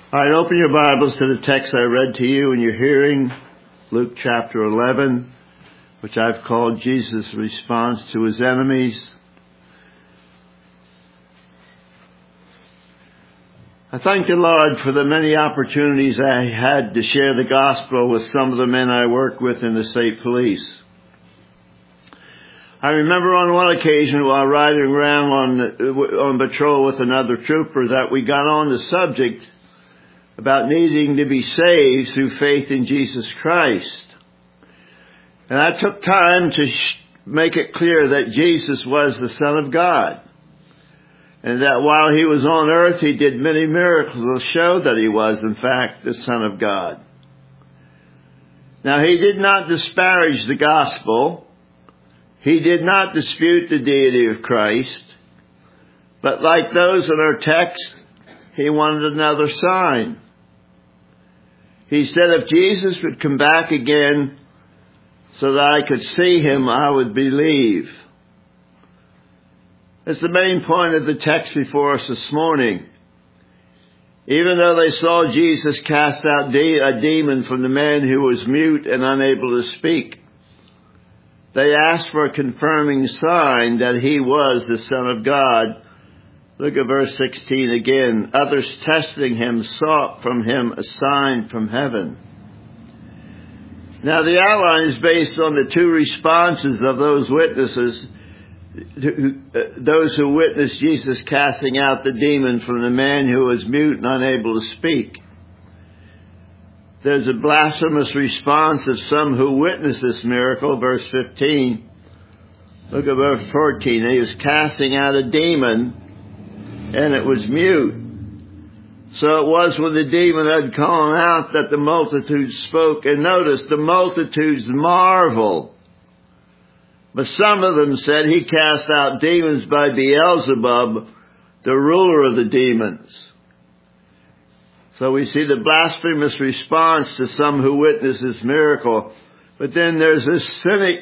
All right, open your Bibles to the text I read to you in your hearing, Luke chapter 11, which I've called Jesus' response to his enemies. I thank the Lord for the many opportunities I had to share the gospel with some of the men I work with in the state police. I remember on one occasion while riding around on patrol with another trooper that we got on the subject about needing to be saved through faith in Jesus Christ. And I took time to make it clear that Jesus was the Son of God. And that while he was on earth, he did many miracles to show that he was, in fact, the Son of God. Now, he did not disparage the gospel. He did not dispute the deity of Christ. But like those in our text, he wanted another sign. He said if Jesus would come back again so that I could see him, I would believe. That's the main point of the text before us this morning. Even though they saw Jesus cast out a demon from the man who was mute and unable to speak, they asked for a confirming sign that he was the Son of God. Look at verse 16 again. Others testing him sought from him a sign from heaven. Now the outline is based on the two responses of those witnesses, those who witnessed Jesus casting out the demon from the man who was mute and unable to speak. There's a blasphemous response of some who witnessed this miracle, verse 15. Look at verse 14. He was casting out a demon, and it was mute. So it was when the demon had gone out that the multitude spoke. And notice, the multitudes marveled. But some of them said, he cast out demons by Beelzebub, the ruler of the demons. So we see the blasphemous response to some who witnessed this miracle. But then there's this cynic,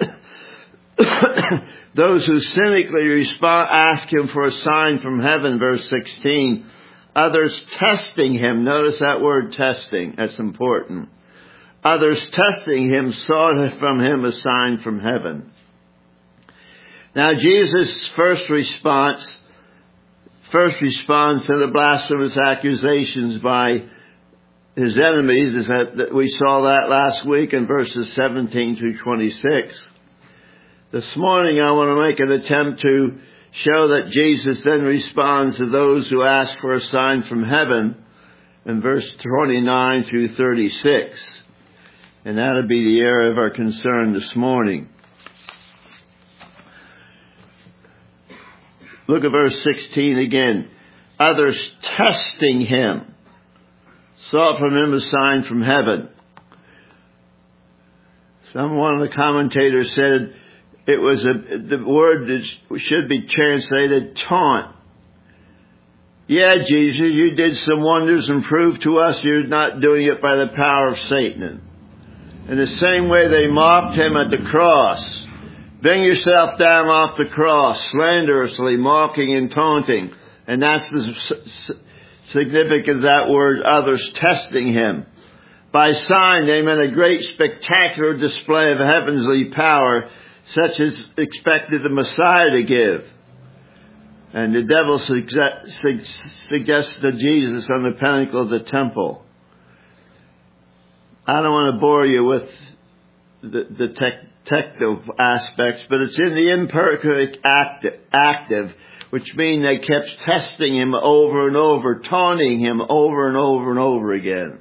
those who cynically ask him for a sign from heaven, verse 16. Others testing him. Notice that word testing. That's important. Others testing him sought from him a sign from heaven. Now Jesus' first response to the blasphemous accusations by his enemies is that we saw that last week in verses 17 through 26. This morning I want to make an attempt to show that Jesus then responds to those who ask for a sign from heaven in verse 29 through 36. And that'll be the area of our concern this morning. Look at verse 16 again. Others testing him sought from him a sign from heaven. One of the commentators said it was the word that should be translated taunt. Yeah, Jesus, you did some wonders and proved to us you're not doing it by the power of Satan. In the same way they mocked him at the cross. Bring yourself down off the cross, slanderously mocking and taunting. And that's the significance of that word, others testing him. By sign, they meant a great spectacular display of heavenly power, such as expected the Messiah to give. And the devil suggests to Jesus on the pinnacle of the temple. I don't want to bore you with the technical aspects, but it's in the imperfect active, which means they kept testing him over and over, taunting him over and over and over again.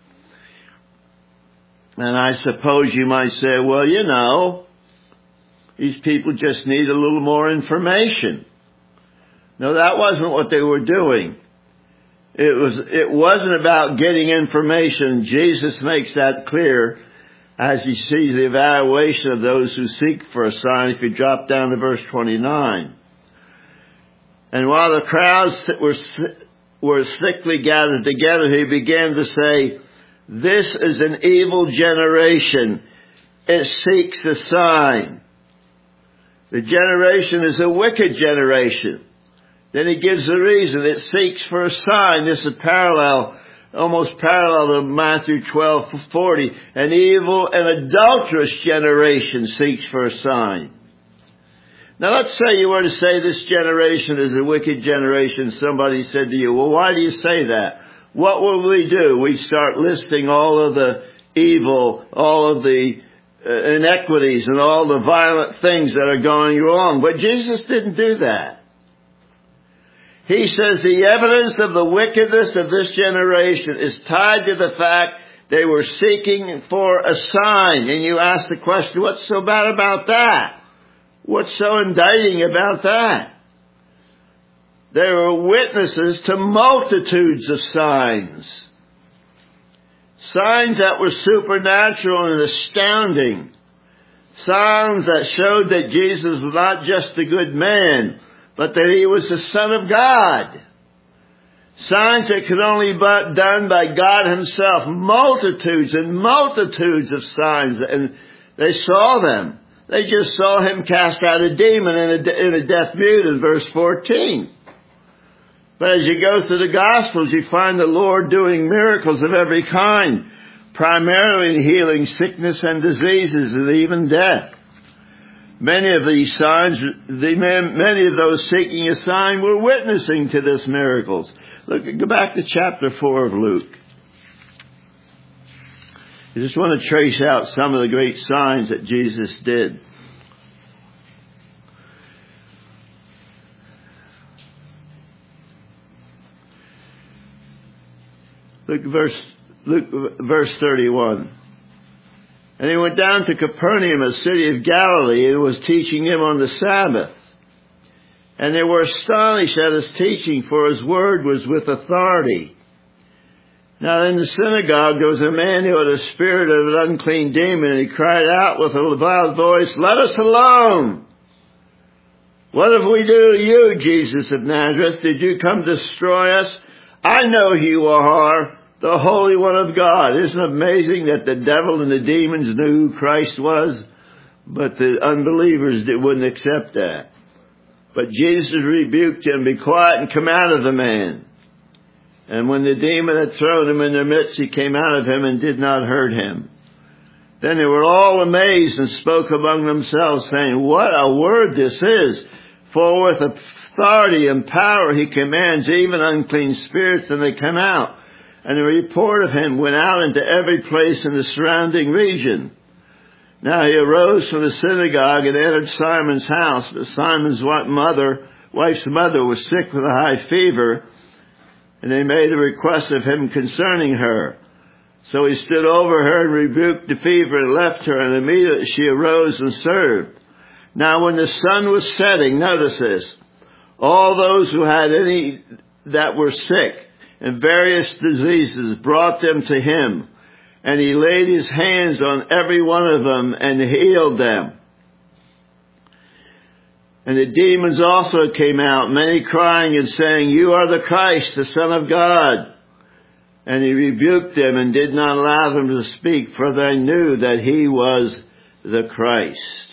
And I suppose you might say, well, you know, these people just need a little more information. No, that wasn't what they were doing. It wasn't about getting information. Jesus makes that clear as he sees the evaluation of those who seek for a sign. If you drop down to verse 29. And while the crowds were thickly gathered together, he began to say, this is an evil generation. It seeks a sign. The generation is a wicked generation. Then he gives the reason. It seeks for a sign. This is a parallel almost parallel to Matthew 12:40. An evil and adulterous generation seeks for a sign. Now let's say you were to say this generation is a wicked generation. Somebody said to you, well, why do you say that? What will we do? We start listing all of the evil, all of the inequities and all the violent things that are going wrong. But Jesus didn't do that. He says the evidence of the wickedness of this generation is tied to the fact they were seeking for a sign. And you ask the question, what's so bad about that? What's so indicting about that? They were witnesses to multitudes of signs. Signs that were supernatural and astounding. Signs that showed that Jesus was not just a good man, but that he was the Son of God. Signs that could only be done by God himself. Multitudes and multitudes of signs. And they saw them. They just saw him cast out a demon in a deaf mute in verse 14. But as you go through the Gospels, you find the Lord doing miracles of every kind, primarily in healing sickness and diseases and even death. Many of these signs, many of those seeking a sign were witnessing to these miracles. Go back to chapter 4 of Luke. I just want to trace out some of the great signs that Jesus did. Look verse 31. And he went down to Capernaum, a city of Galilee, and was teaching him on the Sabbath. And they were astonished at his teaching, for his word was with authority. Now in the synagogue there was a man who had a spirit of an unclean demon, and he cried out with a loud voice, "Let us alone! What have we do to you, Jesus of Nazareth? Did you come to destroy us? I know who you are, the Holy One of God." Isn't it amazing that the devil and the demons knew who Christ was? But the unbelievers wouldn't accept that. But Jesus rebuked him, "Be quiet and come out of the man." And when the demon had thrown him in their midst, he came out of him and did not hurt him. Then they were all amazed and spoke among themselves, saying, "What a word this is! For with authority and power he commands even unclean spirits, and they come out." And the report of him went out into every place in the surrounding region. Now he arose from the synagogue and entered Simon's house. But Simon's wife's mother was sick with a high fever, and they made a request of him concerning her. So he stood over her and rebuked the fever and left her, and immediately she arose and served. Now when the sun was setting, notice this, all those who had any that were sick and various diseases brought them to him, and he laid his hands on every one of them and healed them. And the demons also came out, many crying and saying, "You are the Christ, the Son of God." And he rebuked them and did not allow them to speak, for they knew that he was the Christ.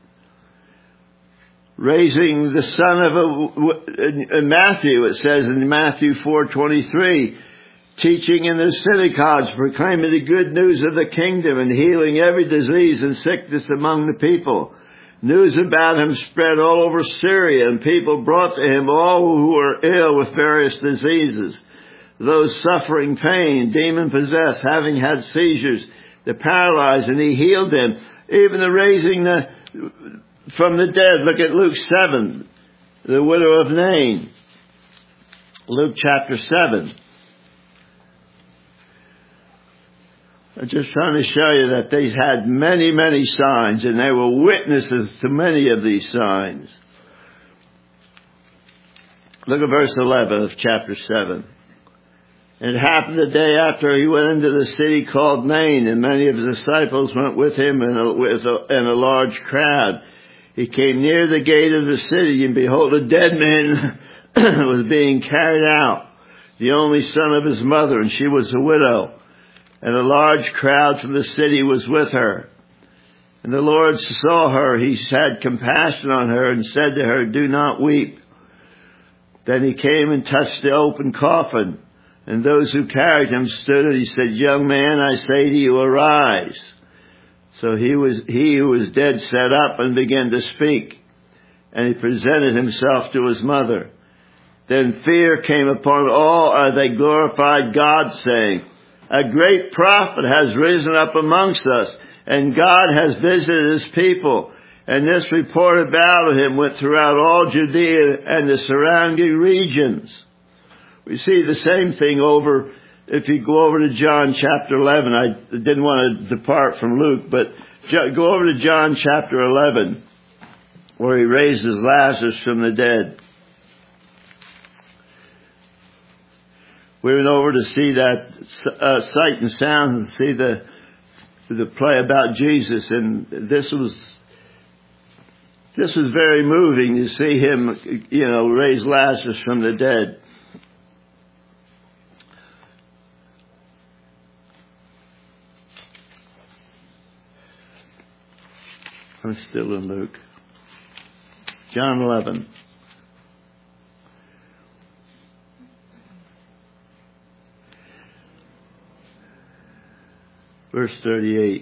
Raising the son of Matthew, it says in Matthew 4:23, teaching in the synagogues, proclaiming the good news of the kingdom and healing every disease and sickness among the people. News about him spread all over Syria, and people brought to him all who were ill with various diseases, those suffering pain, demon-possessed, having had seizures, the paralyzed, and he healed them. Even the raising from the dead. Look at Luke 7, the widow of Nain. Luke chapter 7. I'm just trying to show you that they had many, many signs, and they were witnesses to many of these signs. Look at verse 11 of chapter 7. And it happened the day after he went into the city called Nain, and many of his disciples went with him and a large crowd. He came near the gate of the city, and behold, a dead man was being carried out, the only son of his mother, and she was a widow. And a large crowd from the city was with her. And the Lord saw her. He had compassion on her and said to her, "Do not weep." Then he came and touched the open coffin. And those who carried him stood, and he said, Young man, I say to you, arise. So he who was dead sat up and began to speak, and he presented himself to his mother. Then fear came upon all as they glorified God, saying, A great prophet has risen up amongst us, and God has visited his people. And this report about him went throughout all Judea and the surrounding regions. We see the same thing over, if you go over to John chapter 11. I didn't want to depart from Luke, but go over to John chapter 11, where he raises Lazarus from the dead. We went over to see that sight and sound and see the play about Jesus, and this was very moving to see him, raise Lazarus from the dead. I'm still in Luke. John 11. Verse 38.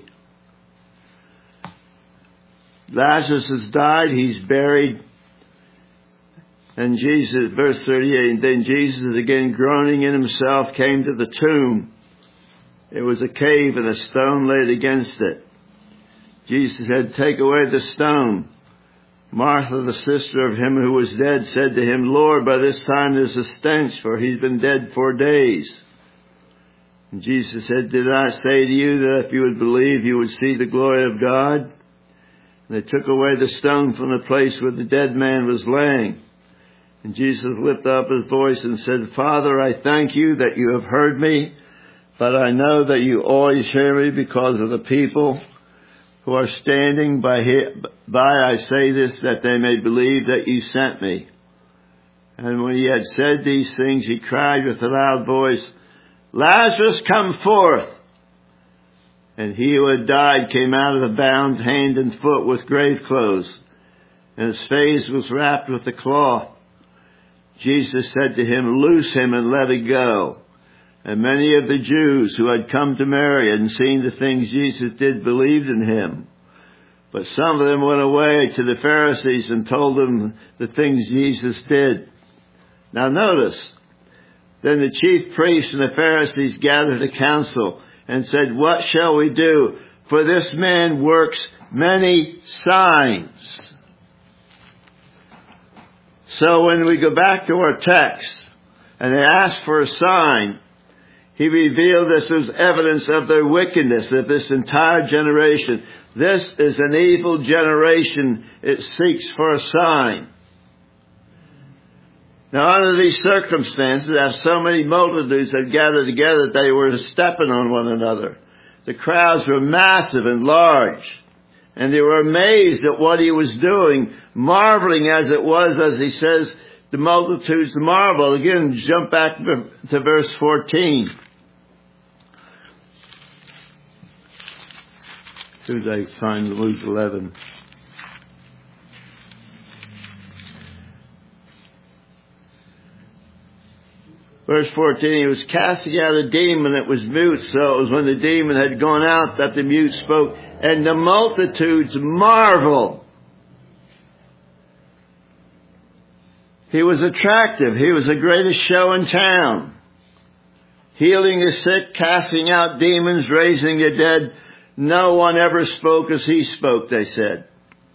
Lazarus has died, he's buried. And Jesus, verse 38, and then Jesus, again groaning in himself, came to the tomb. It was a cave and a stone laid against it. Jesus said, Take away the stone. Martha, the sister of him who was dead, said to him, Lord, by this time there's a stench, for he's been dead 4 days. And Jesus said, Did I say to you that if you would believe, you would see the glory of God? And they took away the stone from the place where the dead man was laying. And Jesus lifted up his voice and said, Father, I thank you that you have heard me, but I know that you always hear me because of the people who are standing by. I say this, that they may believe that you sent me. And when he had said these things, he cried with a loud voice, Lazarus, come forth! And he who had died came out of the bound hand and foot with grave clothes, and his face was wrapped with a cloth. Jesus said to him, Loose him and let it go. And many of the Jews who had come to Mary and seen the things Jesus did believed in him. But some of them went away to the Pharisees and told them the things Jesus did. Now notice, then the chief priests and the Pharisees gathered a council and said, What shall we do? For this man works many signs. So when we go back to our text and they ask for a sign, he revealed this was evidence of their wickedness, of this entire generation. This is an evil generation. It seeks for a sign. Now, under these circumstances, as so many multitudes had gathered together, they were stepping on one another. The crowds were massive and large, and they were amazed at what he was doing, marveling as it was, as he says, the multitudes marvel. Again, jump back to verse 14. As soon as I find Luke 11. Verse 14, he was casting out a demon that was mute, so it was when the demon had gone out that the mute spoke, and the multitudes marveled. He was attractive. He was the greatest show in town. Healing the sick, casting out demons, raising the dead. No one ever spoke as he spoke, they said.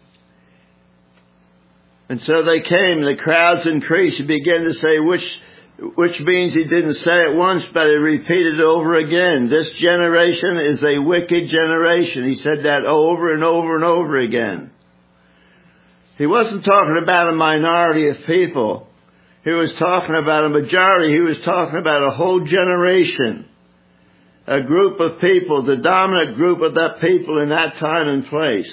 And so they came, the crowds increased. He began to say, which means he didn't say it once, but he repeated it over again. This generation is a wicked generation. He said that over and over and over again. He wasn't talking about a minority of people. He was talking about a majority. He was talking about a whole generation. A group of people, the dominant group of that people in that time and place.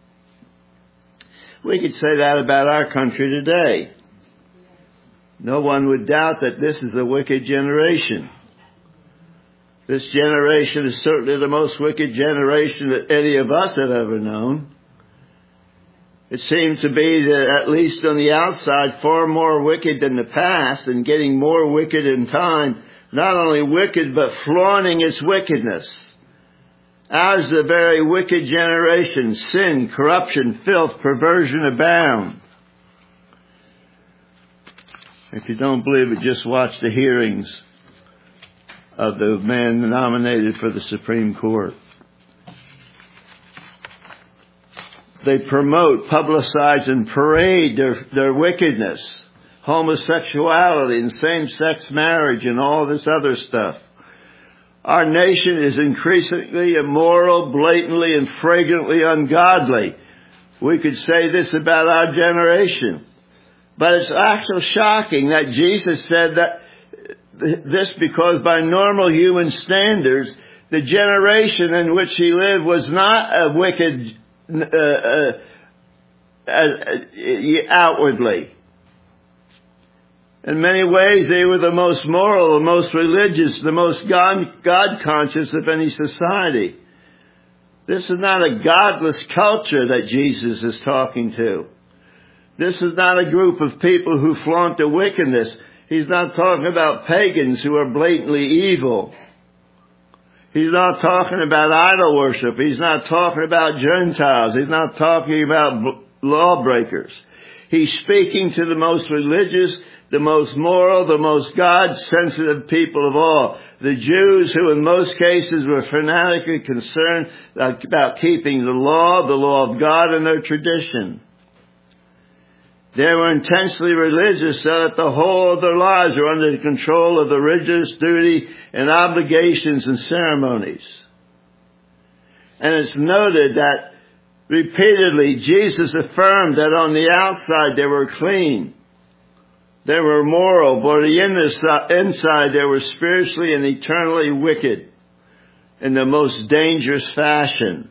We could say that about our country today. No one would doubt that this is a wicked generation. This generation is certainly the most wicked generation that any of us have ever known. It seems to be that, at least on the outside, far more wicked than the past, and getting more wicked in time. Not only wicked, but flaunting its wickedness. Ours is a very wicked generation. Sin, corruption, filth, perversion abound. If you don't believe it, just watch the hearings of the man nominated for the Supreme Court. They promote, publicize, and parade their wickedness. Homosexuality and same-sex marriage and all this other stuff. Our nation is increasingly immoral, blatantly and flagrantly ungodly. We could say this about our generation. But it's actually shocking that Jesus said that this because by normal human standards, the generation in which he lived was not a wicked outwardly. In many ways, they were the most moral, the most religious, the most God-conscious of any society. This is not a godless culture that Jesus is talking to. This is not a group of people who flaunt the wickedness. He's not talking about pagans who are blatantly evil. He's not talking about idol worship. He's not talking about Gentiles. He's not talking about lawbreakers. He's speaking to the most religious, the most moral, the most God-sensitive people of all. The Jews who in most cases were fanatically concerned about keeping the law of God and their tradition. They were intensely religious so that the whole of their lives were under the control of the religious duty and obligations and ceremonies. And it's noted that repeatedly Jesus affirmed that on the outside they were clean. They were moral, but on the inside they were spiritually and eternally wicked in the most dangerous fashion.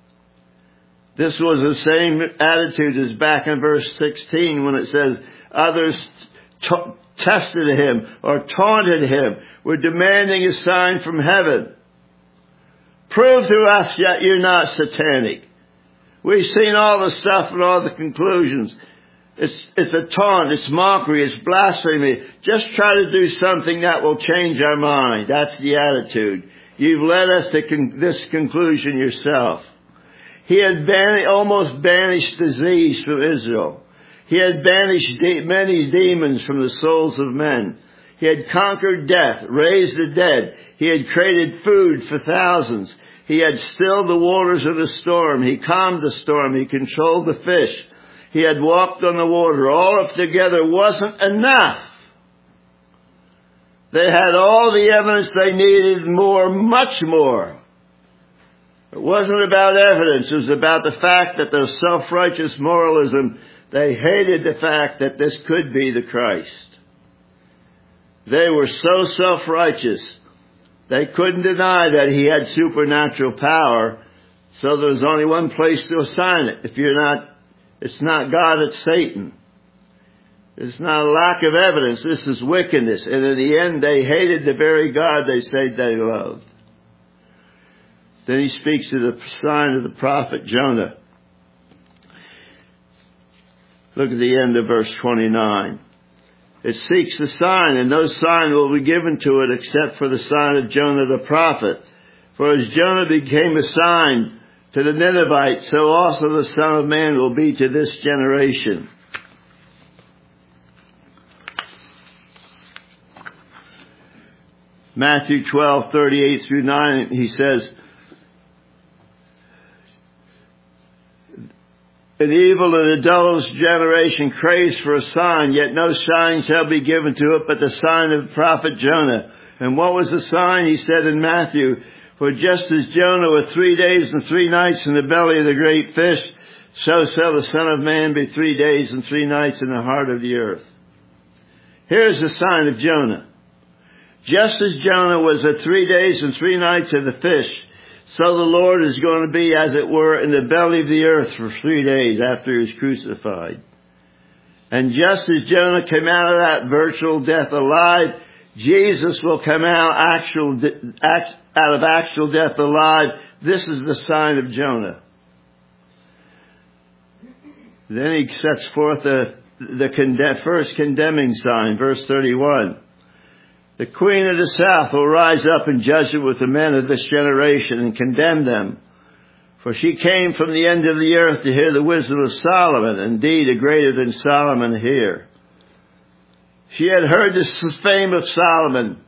This was the same attitude as back in verse 16 when it says, others tested him or taunted him, were demanding a sign from heaven. Prove to us that you're not satanic. We've seen all the stuff and all the conclusions. It's a taunt, it's mockery, it's blasphemy. Just try to do something that will change our mind. That's the attitude. You've led us to this conclusion yourself. He had almost banished disease from Israel. He had banished many demons from the souls of men. He had conquered death, raised the dead. He had created food for thousands. He had stilled the waters of the storm. He calmed the storm. He controlled the fish. He had walked on the water. All of together wasn't enough. They had all the evidence they needed, more, much more. It wasn't about evidence. It was about the fact that their self-righteous moralism, they hated the fact that this could be the Christ. They were so self-righteous, they couldn't deny that he had supernatural power, so there was only one place to assign it. It's not God, it's Satan. It's not a lack of evidence. This is wickedness. And in the end, they hated the very God they said they loved. Then he speaks to the sign of the prophet Jonah. Look at the end of verse 29. It seeks a sign, and no sign will be given to it except for the sign of Jonah the prophet. For as Jonah became a sign to the Ninevites, so also the Son of Man will be to this generation. Matthew 12:38 through 9, he says, an evil and adulterous generation craves for a sign, yet no sign shall be given to it but the sign of the prophet Jonah. And what was the sign? He said in Matthew, for just as Jonah was 3 days and 3 nights in the belly of the great fish, so shall the Son of Man be 3 days and 3 nights in the heart of the earth. Here's the sign of Jonah. Just as Jonah was at 3 days and 3 nights in the fish, so the Lord is going to be, as it were, in the belly of the earth for 3 days after he was crucified. And just as Jonah came out of that virtual death alive, Jesus will come out of actual death alive. This is the sign of Jonah. Then he sets forth the first condemning sign, verse 31. The queen of the south will rise up in judgment with the men of this generation and condemn them. For she came from the end of the earth to hear the wisdom of Solomon. Indeed, a greater than Solomon here. She had heard the fame of Solomon,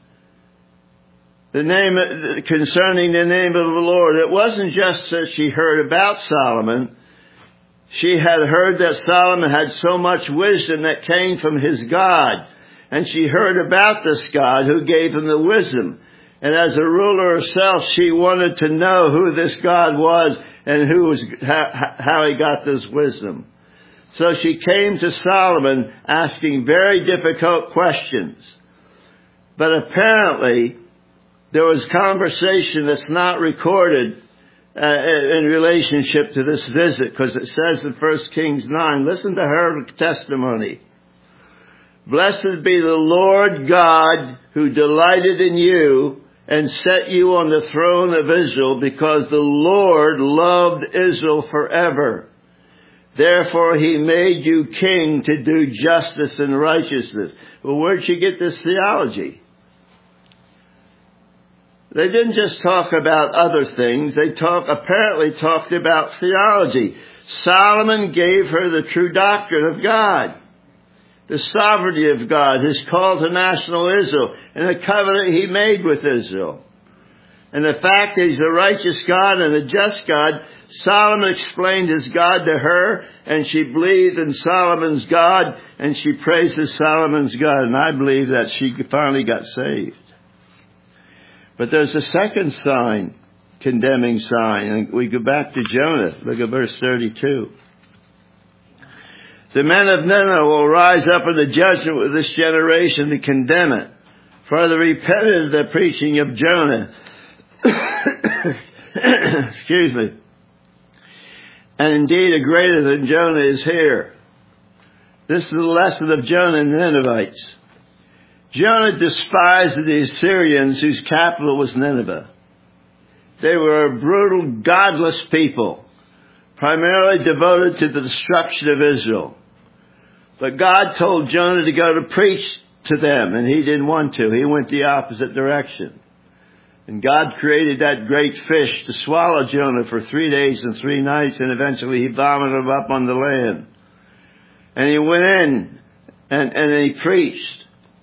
concerning the name of the Lord. It wasn't just that she heard about Solomon. She had heard that Solomon had so much wisdom that came from his God. And she heard about this God who gave him the wisdom. And as a ruler herself, she wanted to know who this God was and how he got this wisdom. So she came to Solomon asking very difficult questions. But apparently, there was conversation that's not recorded in relationship to this visit, because it says in 1 Kings 9, listen to her testimony. Blessed be the Lord God who delighted in you and set you on the throne of Israel, because the Lord loved Israel forever. Therefore he made you king to do justice and righteousness. Well, where'd she get this theology? They didn't just talk about other things. They apparently talked about theology. Solomon gave her the true doctrine of God, the sovereignty of God, his call to national Israel, and the covenant he made with Israel. And the fact that he's a righteous God and a just God, Solomon explained his God to her, and she believed in Solomon's God, and she praises Solomon's God. And I believe that she finally got saved. But there's a second sign, condemning sign. And we go back to Jonah. Look at verse 32. The men of Nineveh will rise up in the judgment with this generation to condemn it. For they repented of the preaching of Jonah. Excuse me. And indeed, a greater than Jonah is here. This is the lesson of Jonah and the Ninevites. Jonah despised the Assyrians whose capital was Nineveh. They were a brutal, godless people, primarily devoted to the destruction of Israel. But God told Jonah to go to preach to them, and he didn't want to. He went the opposite direction. And God created that great fish to swallow Jonah for 3 days and 3 nights, and eventually he vomited him up on the land. And he went in and he preached.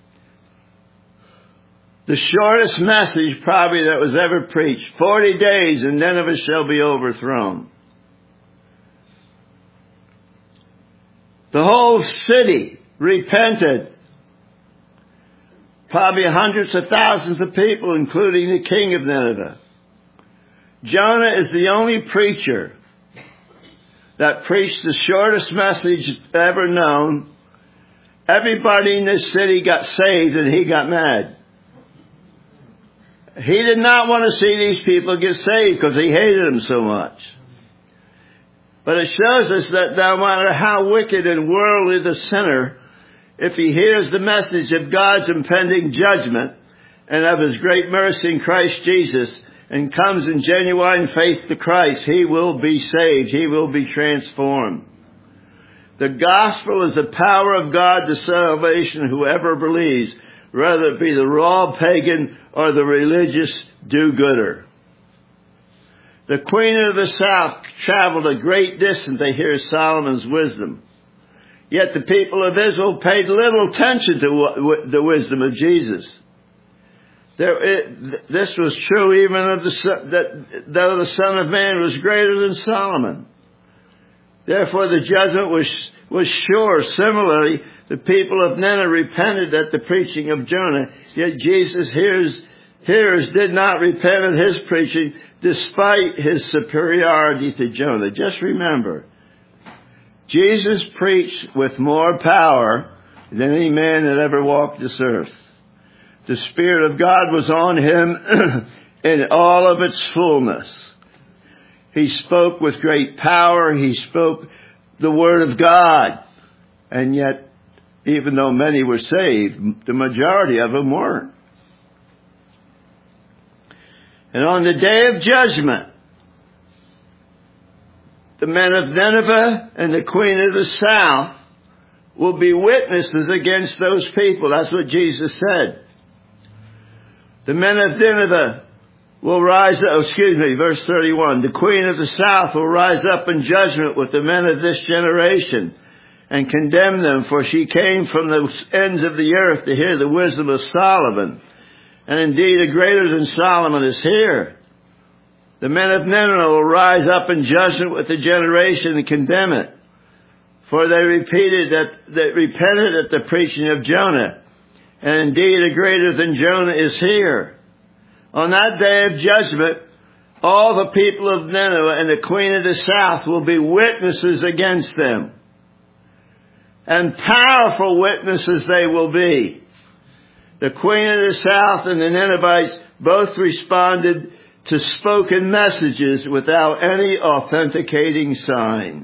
The shortest message probably that was ever preached. 40 days and Nineveh shall be overthrown. The whole city repented. Probably hundreds of thousands of people, including the king of Nineveh. Jonah is the only preacher that preached the shortest message ever known. Everybody in this city got saved and he got mad. He did not want to see these people get saved because he hated them so much. But it shows us that no matter how wicked and worldly the sinner, if he hears the message of God's impending judgment and of his great mercy in Christ Jesus and comes in genuine faith to Christ, he will be saved. He will be transformed. The gospel is the power of God to salvation, whoever believes, whether it be the raw pagan or the religious do-gooder. The queen of the south traveled a great distance to hear Solomon's wisdom. Yet the people of Israel paid little attention to the wisdom of Jesus. This was true even of though the Son of Man was greater than Solomon. Therefore the judgment was sure. Similarly, the people of Nineveh repented at the preaching of Jonah. Yet Jesus' hearers did not repent at his preaching despite his superiority to Jonah. Just remember, Jesus preached with more power than any man that ever walked this earth. The Spirit of God was on him in all of its fullness. He spoke with great power. He spoke the Word of God. And yet, even though many were saved, the majority of them weren't. And on the day of judgment, the men of Nineveh and the queen of the south will be witnesses against those people. That's what Jesus said. The men of Nineveh will rise up, verse 31. The queen of the south will rise up in judgment with the men of this generation and condemn them, for she came from the ends of the earth to hear the wisdom of Solomon. And indeed, a greater than Solomon is here. The men of Nineveh will rise up in judgment with the generation and condemn it. For they repented at the preaching of Jonah. And indeed, a greater than Jonah is here. On that day of judgment, all the people of Nineveh and the queen of the south will be witnesses against them. And powerful witnesses they will be. The queen of the south and the Ninevites both responded to spoken messages without any authenticating signs.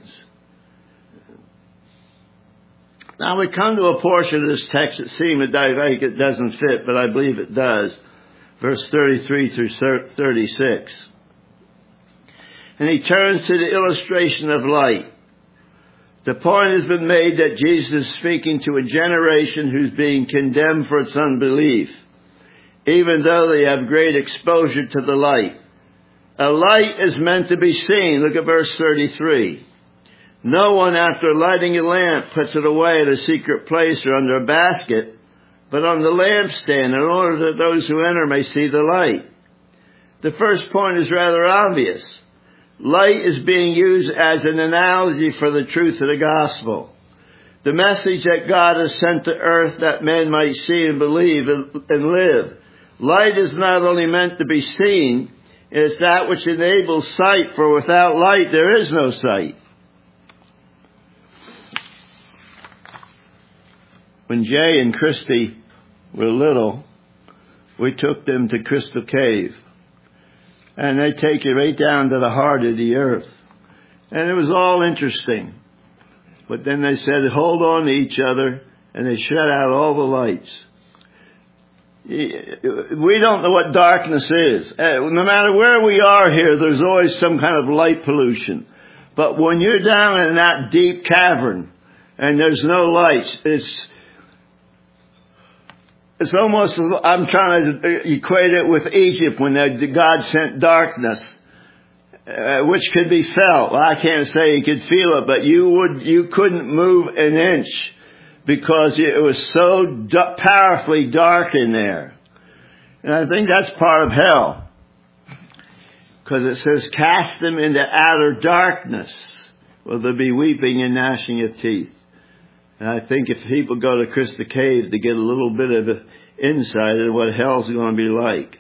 Now we come to a portion of this text that seems like it doesn't fit, but I believe it does. Verse 33 through 36. And he turns to the illustration of light. The point has been made that Jesus is speaking to a generation who's being condemned for its unbelief, even though they have great exposure to the light. A light is meant to be seen. Look at verse 33. No one, after lighting a lamp, puts it away in a secret place or under a basket, but on the lampstand, in order that those who enter may see the light. The first point is rather obvious. Light is being used as an analogy for the truth of the gospel. The message that God has sent to earth that men might see and believe and live. Light is not only meant to be seen, it is that which enables sight, for without light there is no sight. When Jay and Christy were little, we took them to Crystal Cave. And they take you right down to the heart of the earth. And it was all interesting. But then they said, hold on to each other, and they shut out all the lights. We don't know what darkness is. No matter where we are here, there's always some kind of light pollution. But when you're down in that deep cavern, and there's no lights, it's almost, I'm trying to equate it with Egypt when God sent darkness, which could be felt. Well, I can't say you could feel it, but you couldn't move an inch because it was so powerfully dark in there. And I think that's part of hell. Because it says, cast them into outer darkness, where there'll be weeping and gnashing of teeth. And I think if people go to Crystal Cave to get a little bit of insight into what hell's going to be like.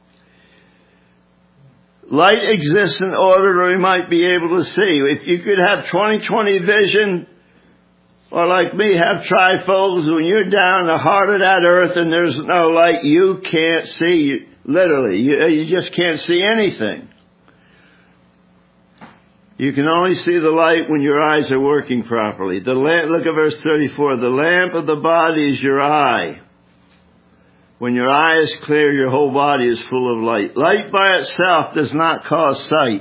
Light exists in order that we might be able to see. If you could have 20/20 vision, or like me, have trifocals, when you're down in the heart of that earth and there's no light, you can't see, literally. You just can't see anything. You can only see the light when your eyes are working properly. Look at verse 34. The lamp of the body is your eye. When your eye is clear, your whole body is full of light. Light by itself does not cause sight.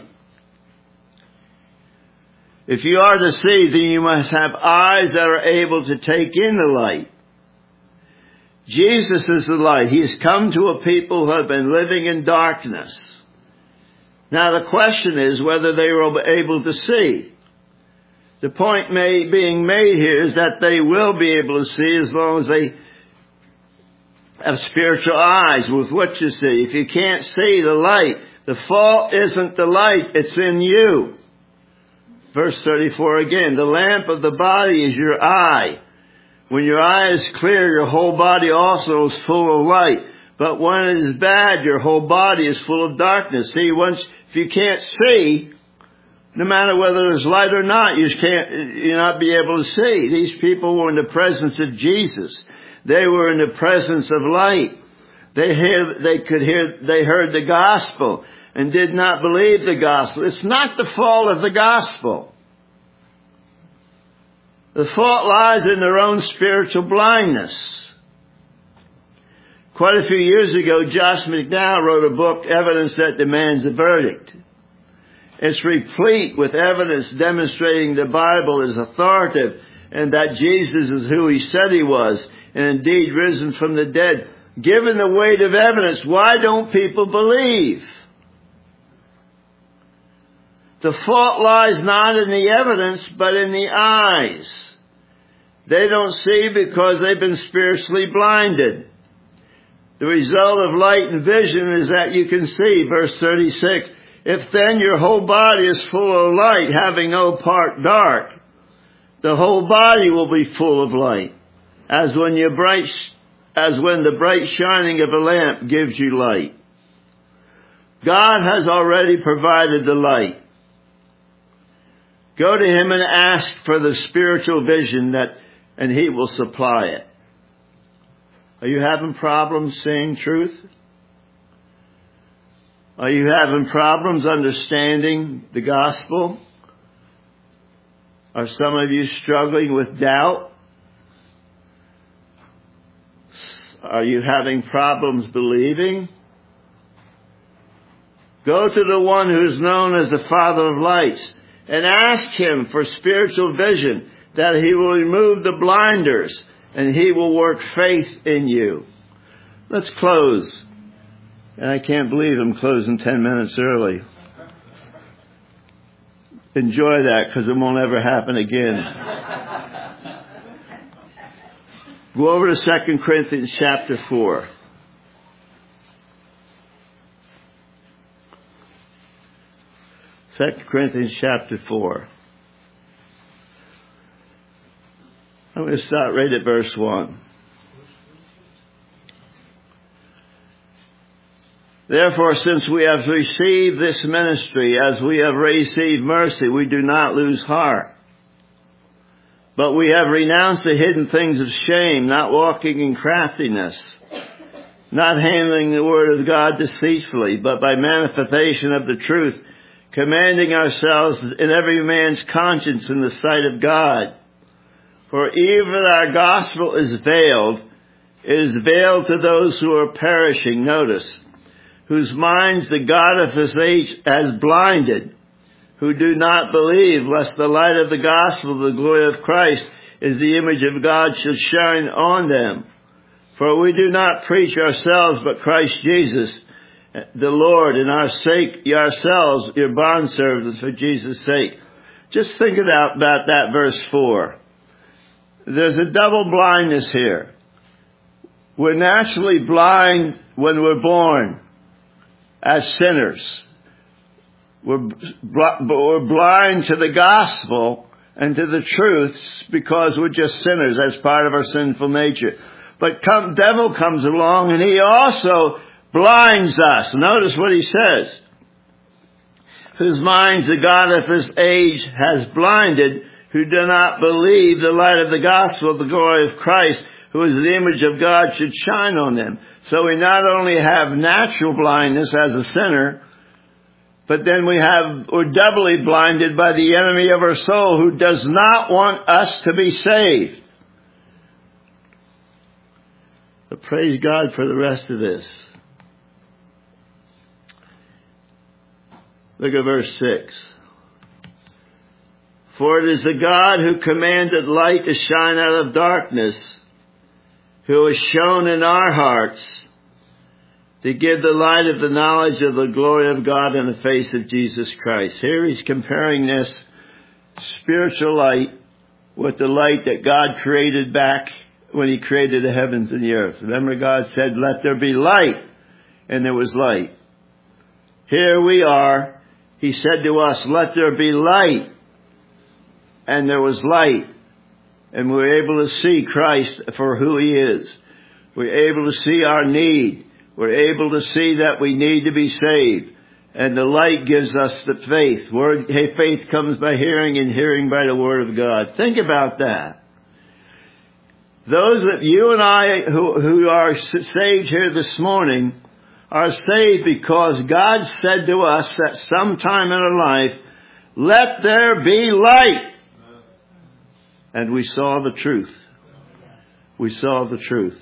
If you are to see, then you must have eyes that are able to take in the light. Jesus is the light. He has come to a people who have been living in darkness. Now the question is whether they were able to see. The point being made here is that they will be able to see as long as they have spiritual eyes with what you see. If you can't see the light, the fault isn't the light, it's in you. Verse 34 again, the lamp of the body is your eye. When your eye is clear, your whole body also is full of light. But when it is bad, your whole body is full of darkness. See, if you can't see, no matter whether there's light or not, you'll not be able to see. These people were in the presence of Jesus. They were in the presence of light. They heard the gospel and did not believe the gospel. It's not the fault of the gospel. The fault lies in their own spiritual blindness. Quite a few years ago, Josh McDowell wrote a book, Evidence That Demands a Verdict. It's replete with evidence demonstrating the Bible is authoritative and that Jesus is who he said he was, and indeed risen from the dead. given the weight of evidence, why don't people believe? The fault lies not in the evidence, but in the eyes. They don't see because they've been spiritually blinded. The result of light and vision is that you can see. Verse 36, if then your whole body is full of light, having no part dark, the whole body will be full of light, as when the bright shining of a lamp gives you light. God has already provided the light. Go to Him and ask for the spiritual vision and He will supply it. Are you having problems seeing truth? Are you having problems understanding the gospel? Are some of you struggling with doubt? Are you having problems believing? Go to the one who is known as the Father of lights and ask Him for spiritual vision, that He will remove the blinders and He will work faith in you. Let's close. And I can't believe I'm closing 10 minutes early. Enjoy that, because it won't ever happen again. Go over to 2 Corinthians chapter 4. Second Corinthians chapter 4. I'm going to start right at verse 1. Therefore, since we have received this ministry, as we have received mercy, we do not lose heart. But we have renounced the hidden things of shame, not walking in craftiness, not handling the word of God deceitfully, but by manifestation of the truth, commanding ourselves in every man's conscience in the sight of God. For even our gospel is veiled, it is veiled to those who are perishing, notice, whose minds the God of this age has blinded, who do not believe, lest the light of the gospel, the glory of Christ, is the image of God, should shine on them. For we do not preach ourselves, but Christ Jesus, the Lord, and yourselves, your bondservants for Jesus' sake. Just think about that verse 4. There's a double blindness here. We're naturally blind when we're born as sinners. We're blind to the gospel and to the truths because we're just sinners as part of our sinful nature. But devil comes along and he also blinds us. Notice what he says. Whose minds the God of this age has blinded, who do not believe the light of the gospel, the glory of Christ, who is the image of God, should shine on them. So we not only have natural blindness as a sinner, but then we're doubly blinded by the enemy of our soul, who does not want us to be saved. But praise God for the rest of this. Look at verse 6. For it is the God who commanded light to shine out of darkness, who has shown in our hearts to give the light of the knowledge of the glory of God in the face of Jesus Christ. Here he's comparing this spiritual light with the light that God created back when He created the heavens and the earth. Remember, God said, let there be light, and there was light. Here we are. He said to us, let there be light, and there was light. And we're able to see Christ for who He is. We're able to see our need. We're able to see that we need to be saved. And the light gives us the faith. Faith comes by hearing, and hearing by the Word of God. Think about that. Those that you and I who are saved here this morning are saved because God said to us at some time in our life, let there be light. And we saw the truth. We saw the truth.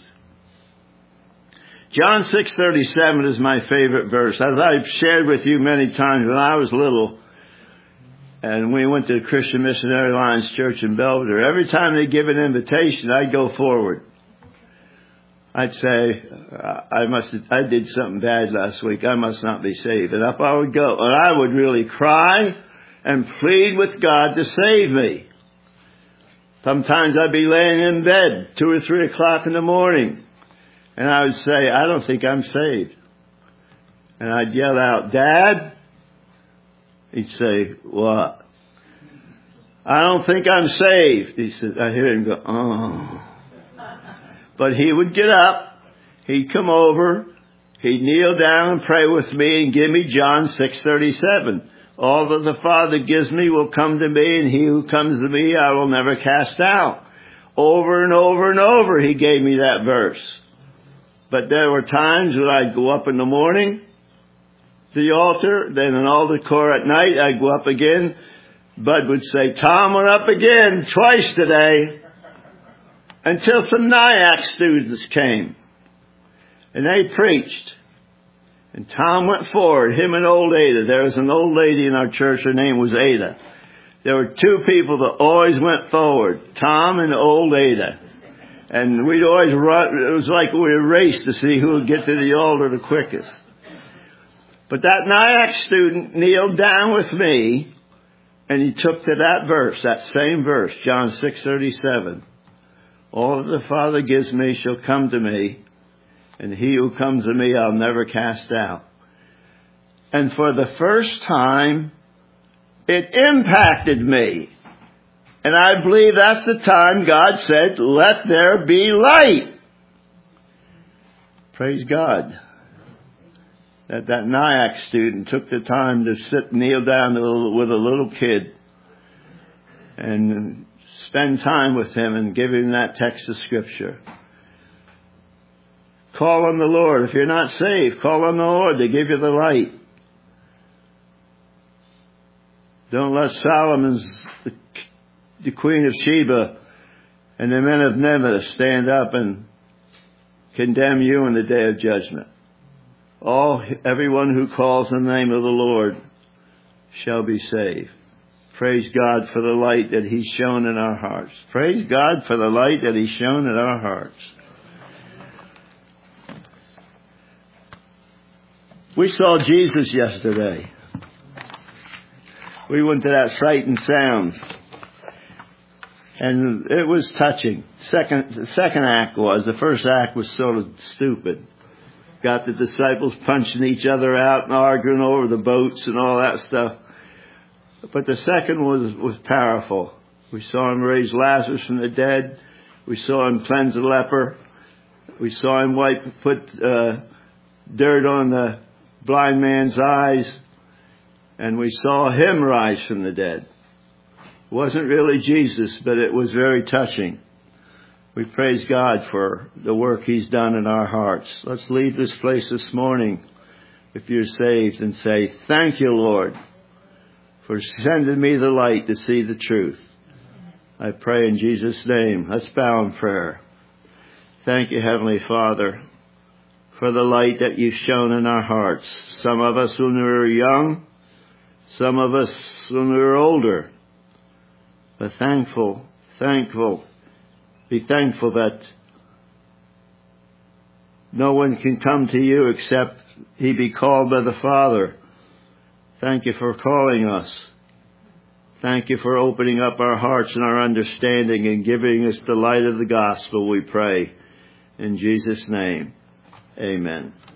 John 6:37 is my favorite verse. As I've shared with you many times, when I was little, and we went to the Christian Missionary Alliance Church in Belvedere, every time they give an invitation, I'd go forward. I'd say, I did something bad last week. I must not be saved. And up I would go. And I would really cry and plead with God to save me. Sometimes I'd be laying in bed 2 or 3 o'clock in the morning. And I would say, I don't think I'm saved. And I'd yell out, Dad? He'd say, what? I don't think I'm saved. He said, I hear him go, oh. But he would get up, he'd come over, he'd kneel down and pray with me and give me John 6:37. All that the Father gives me will come to me, and he who comes to me I will never cast out. Over and over and over he gave me that verse. But there were times when I'd go up in the morning to the altar, then an altar call at night, I'd go up again. Bud would say, Tom went up again twice today. Until some NIAC students came. And they preached. And Tom went forward, him and old Ada. There was an old lady in our church, her name was Ada. There were 2 people that always went forward, Tom and old Ada. And we'd always run, it was like we were raced to see who would get to the altar the quickest. But that NIAC student kneeled down with me, and he took to that verse, that same verse, John 6:37. All that the Father gives me shall come to me, and he who comes to me I'll never cast out. And for the first time, it impacted me. And I believe that's the time God said, let there be light. Praise God. That NIAC student took the time to kneel down with a little kid and spend time with him and give him that text of Scripture. Call on the Lord. If you're not saved, call on the Lord to give you the light. Don't let Solomon's, the Queen of Sheba, and the men of Nineveh stand up and condemn you in the day of judgment. Everyone who calls on the name of the Lord shall be saved. Praise God for the light that He's shown in our hearts. Praise God for the light that He's shown in our hearts. We saw Jesus yesterday. We went to that Sight and Sounds. And it was touching. The second act was. The first act was sort of stupid. Got the disciples punching each other out and arguing over the boats and all that stuff. But the second was powerful. We saw Him raise Lazarus from the dead. We saw Him cleanse a leper. We saw Him put dirt on the blind man's eyes. And we saw Him rise from the dead. It wasn't really Jesus, but it was very touching. We praise God for the work He's done in our hearts. Let's leave this place this morning, if you're saved, and say, thank you, Lord, for sending me the light to see the truth. I pray in Jesus' name. Let's bow in prayer. Thank you, Heavenly Father, for the light that You've shown in our hearts. Some of us when we were young, some of us when we were older. But thankful. Be thankful that no one can come to You except he be called by the Father. Thank You for calling us. Thank You for opening up our hearts and our understanding and giving us the light of the gospel, we pray. In Jesus' name, amen.